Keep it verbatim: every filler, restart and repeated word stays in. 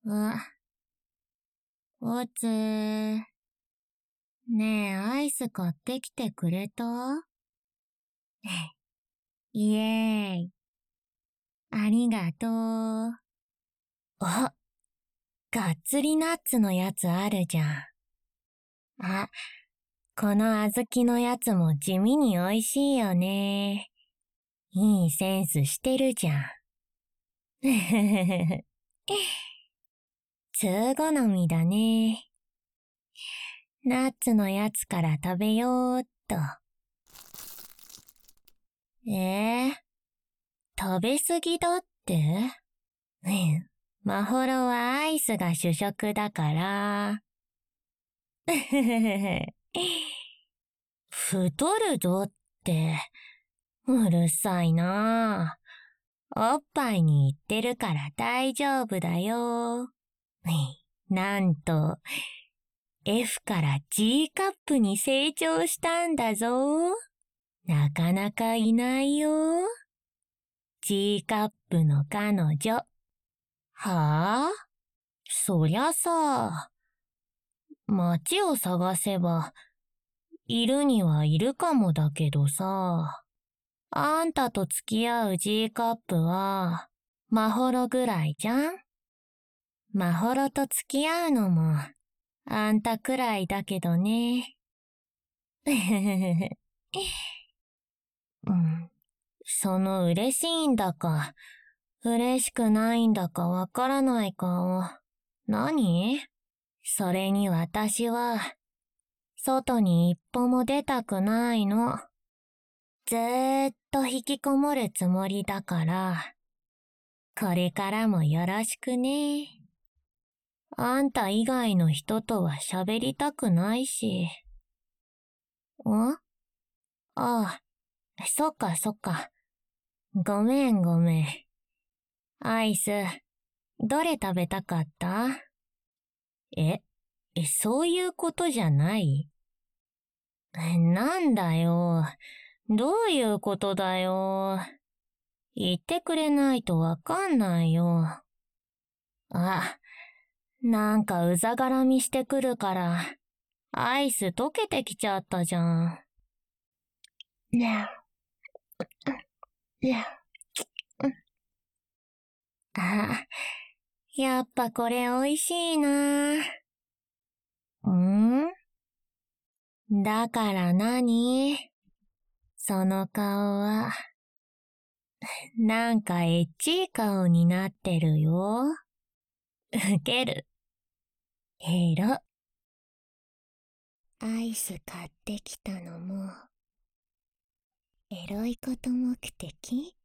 う、おつー。ねえ、アイス買ってきてくれた？イエーイ。ありがとう。あ、がっつりナッツのやつあるじゃん。あ、この小豆のやつも地味に美味しいよね。いいセンスしてるじゃん。通好みだね。ナッツのやつから食べようっと。えー、食べすぎだって？ねえ、まほろはアイスが主食だから。太るぞって、うるさいなあ。おっぱいに言ってるから大丈夫だよ。なんと、F から G カップに成長したんだぞ。なかなかいないよ。G カップの彼女。はあ？そりゃさ、街を探せば、いるにはいるかもだけどさ、あんたと付き合う G カップは、まほろぐらいじゃん？まほろと付き合うのも、あんたくらいだけどね。うん、その嬉しいんだか、嬉しくないんだかわからない顔。何？それに私は、外に一歩も出たくないの。ずーっと引きこもるつもりだから、これからもよろしくね。あんた以外の人とは喋りたくないし。ん？ああ、そっかそっか。ごめんごめん。アイス、どれ食べたかった？え、え、そういうことじゃない？なんだよ。どういうことだよ。言ってくれないとわかんないよ。あ、なんかうざがらみしてくるから、アイス溶けてきちゃったじゃん。ねえ、ねえ、あ、やっぱこれ美味しいな。ん？だから何？その顔は。なんかエッチい顔になってるよ。ウケる。エロ。アイス買ってきたのも、エロいこと目的？